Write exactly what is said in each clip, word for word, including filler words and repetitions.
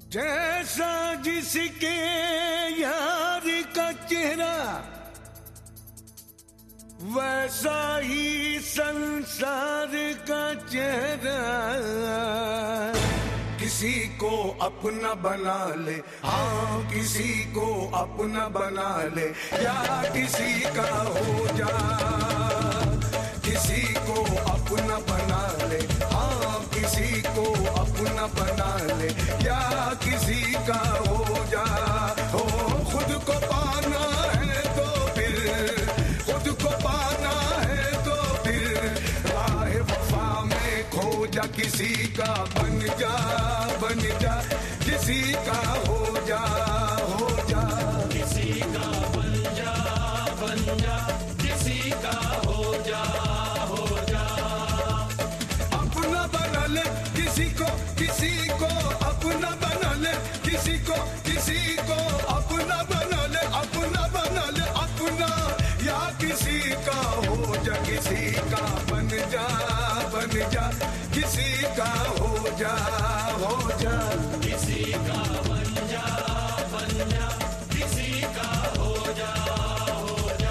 जैसा जिसके यार का चेहरा वैसा ही संसार का चेहरा। किसी को अपना बना ले, हाँ किसी को अपना बना ले, या किसी का हो जा। किसी को अपना बना ले, हाँ किसी को अपना बना ले, या किसी का हो जा। हो खुद को पाना है तो फिर, खुद को पाना है तो फिर राह वफा में खो जा। किसी का बन जा, बन जा, किसी का हो जा, हो जा। किसी का बन जा, बन जा, किसी का हो जा, हो जा। अपना बना ले किसी को, किसी को अपना बना ले, किसी को, किसी को अपना बना ले, अपना बना ले, अपना या किसी का हो जा। किसी का बन जा, बन जा, किसी का हो जा, हो जा। किसी का बन जा, बन जा, किसी का हो जा, हो जा।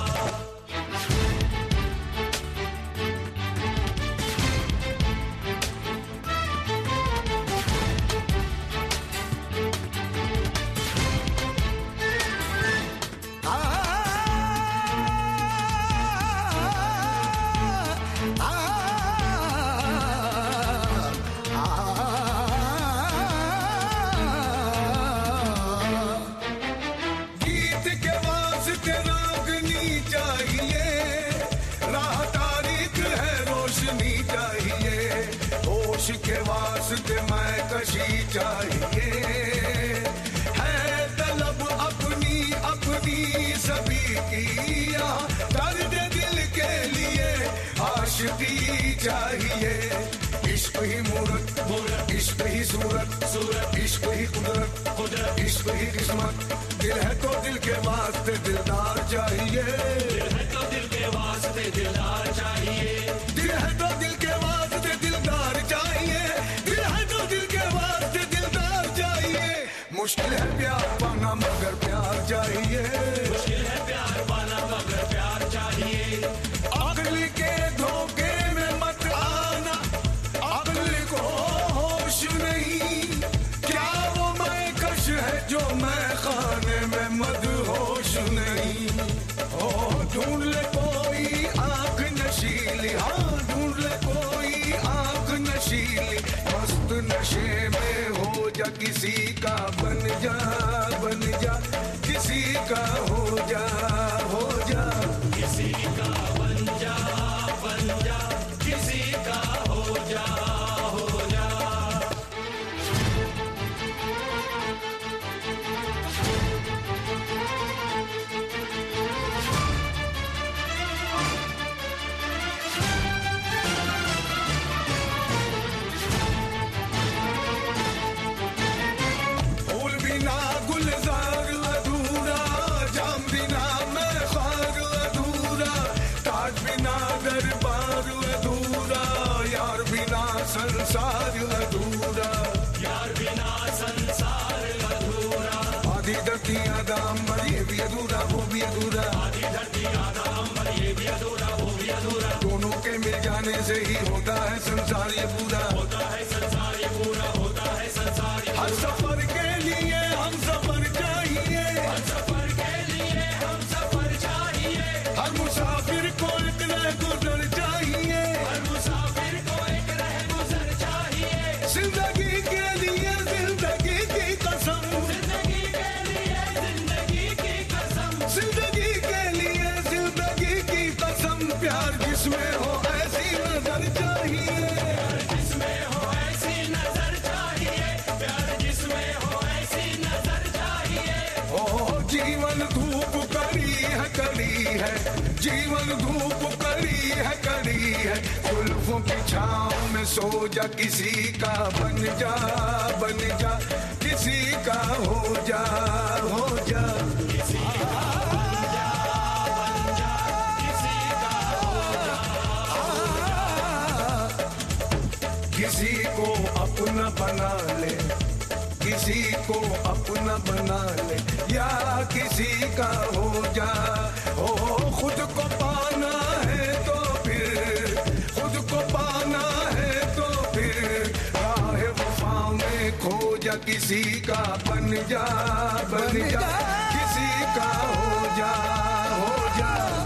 के वास्ते मैं कशी चाहिए है तलब अपनी अपनी सभी की। दर्द दिल के लिए आशिकी चाहिए। इश्क ही मूरत, मूरत, इश्क ही सूरत, सूरत, इश्क ही कुदरत, कुदरत, इश्क ही किस्मत। दिल है तो दिल के वास्ते दिलदार चाहिए। दिल है तो दिल के वास्ते दिलदार चाहिए। दिल है तो दिल के वास्ते दिलदार चाहिए। दिल है तो दिल के वास्ते दिलदार चाहिए। मुश्किल है प्यार पाना मगर प्यार चाहिए। मुश्किल है प्यार पाना मगर प्यार चाहिए। अगली के धोखे में मत आना, अगली को होश नहीं। क्या वो मैं कश है जो मैं खाने में मदहोश नहीं। ओ ढूंढ ले कोई आंख नशीली, हाँ ढूंढ ले कोई आंख नशीली। मस्त नशे में हो जा, किसी का बन जा, बन जा, किसी का हो जा, हो जा। किसी का बन जा, बन जा, किसी का हो जा, हो जा। फूल बिना गुलजार अधूरा, जाम बिना मैं खार अधूरा, ताज बिना दरबार अधूरा, यार बिना संसार अधूरा। यार बिना संसार अधूरा। आधी धरती आधा अंबर ये भी अधूरा, वो भी अधूरा। आधी धरती आधा अंबर ये भी अधूरा, वो भी अधूरा। दोनों के मिल जाने से ही होता है संसार ये पूरा। होता है संसार ये पूरा, होता है संसार ये। हर सफर के लिए हम सफर चाहिए। हर सफर के लिए हम सफर चाहिए। हर मुसाफिर को एक रह गुजर चाहिए। हर मुसाफिर को एक रह गुजर चाहिए। जिंदगी के लिए जिंदगी की कसम, जिंदगी के लिए जिंदगी की कसम। जिंदगी के लिए जिंदगी की कसम। प्यार जिसमें हो ऐसी नजर चाहिए। जिसमें हो ऐसी नजर चाहिए। प्यार जिसमें हो ऐसी नजर चाहिए। ओ जीवन धूप कड़ी है, कड़ी है, जीवन धूप कड़ी है, कड़ी है। जुल्फों की छाँव में सो जा, किसी का बन जा, बन जा, किसी का हो जा, हो जा। किसी का बन जा, बन जा, किसी का हो जा, हो जा। किसी को अपना बना ले, किसी को अपना बना ले या किसी का हो जा। हो खुद को पाना है तो फिर, खुद को पाना है तो फिर राह वफा में खो जा, किसी का बन जा, बन जा, किसी का हो जा, हो जा।